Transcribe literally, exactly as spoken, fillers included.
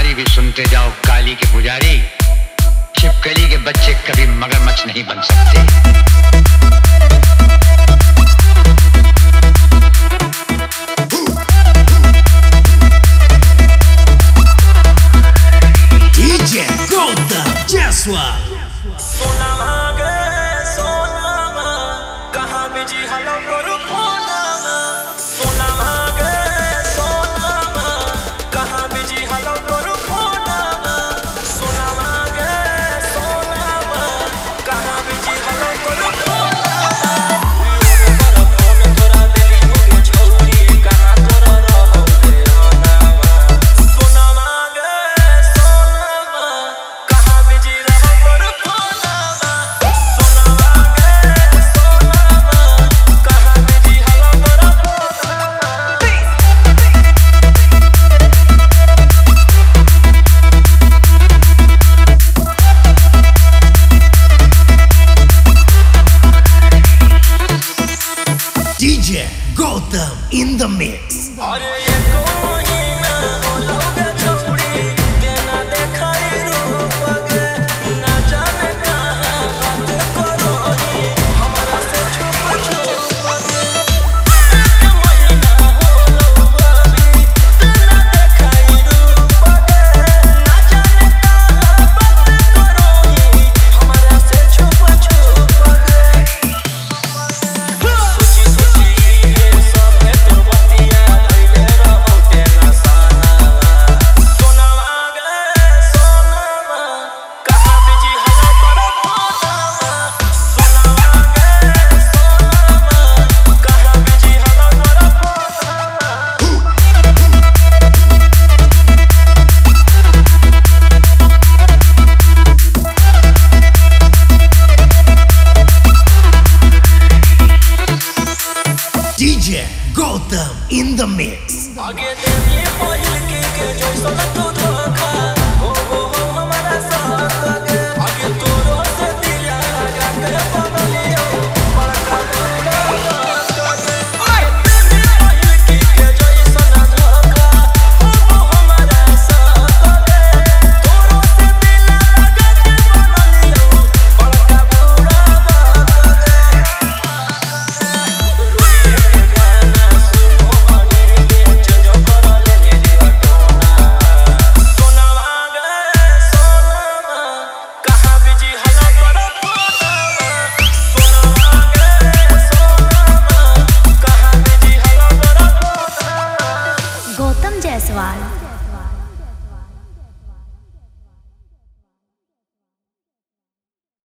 तुम्हारी भी सुनते जाओ काली के पुजारी। छिपकली के बच्चे कभी मगरमच्छ नहीं बन सकते। डीजे गौतम जायसवाल। सोना मांगे सोना कहाँ बिजी हलो करो फोना। सोना मांगे सोना कहाँ बिजी हलो करो फोना। सोना मांगे सोना कहाँ बिजी हलो करो फोना। मेरा फोन तोरा दिली होगे छोरी कहाँ तोरा रहोगे आना। सोना मांगे सोना कहाँ बिजी रहो करो फोना। सोना मांगे सोना कहाँ बिजी हलो करो फोना। DJ Gautam in the mix। अरे ये कोई ना बोलोगे छोड़ी देना देखाई रूप के। ना जाने कहाँ बात करोगी हमारा से छुप छुप के। एक महीना हो अभी देना देखाई रूप के। ना जाने कहाँ बात करोगी हमारा से छुप छुप के। सोची सोची ये सब है तो बतिया धइले रहो तेना साना। सोना मांगे सोना कहाँ बिजी हलो करो फोना। सोना मांगे सोना कहाँ बिजी हलो करो DJ Gautam in the mix। आगे देनी पहिल के के जैसन तू धोखा हो हो हो हमारा साथ के। आगे तोरो से दिया लगा के बबलियो बड़का बड़ा बात के। आगे देनी पहिल के के जैसन धोखा हो हो हमारा साथ के। तोरो से दिया लगा के बबलियो बड़का बड़ा बात के। रोई के गाना सुनो हनी के चंजो कर ले रे टोना। सोना मांगे सोना कहाँ बिजी हलो करो फोना। सोना मांगे सोना कहाँ बिजी हलो करो फोना। गौतम जायसवाल।